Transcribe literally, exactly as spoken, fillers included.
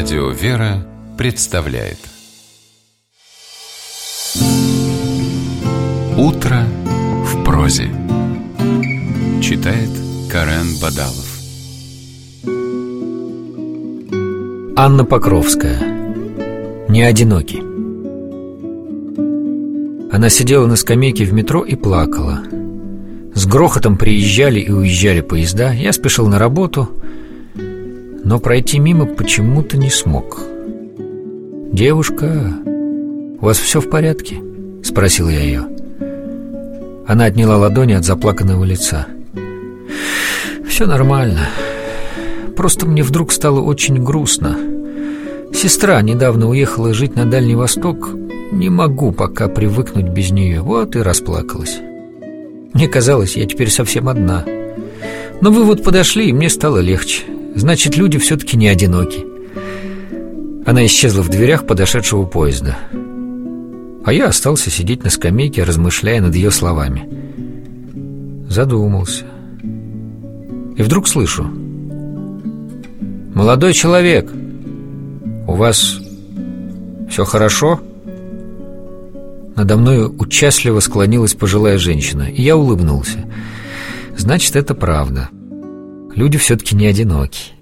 Радио «Вера» представляет «Утро в прозе». Читает Карен Бадалов. Анна Покровская. «Не одинокий». Она сидела на скамейке в метро и плакала. С грохотом приезжали и уезжали поезда. Я спешил на работу, но пройти мимо почему-то не смог. «Девушка, у вас все в порядке?» — спросил я ее. Она отняла ладони от заплаканного лица. «Все нормально. Просто мне вдруг стало очень грустно. Сестра недавно уехала жить на Дальний Восток. Не могу пока привыкнуть без нее. Вот и расплакалась. Мне казалось, я теперь совсем одна. Но вы вот подошли, и мне стало легче. Значит, люди все-таки не одиноки». Она исчезла в дверях подошедшего поезда, а я остался сидеть на скамейке, размышляя над ее словами. Задумался. И вдруг слышу: «Молодой человек, у вас все хорошо?» Надо мной участливо склонилась пожилая женщина, и я улыбнулся. Значит, это правда. Люди все-таки не одиноки.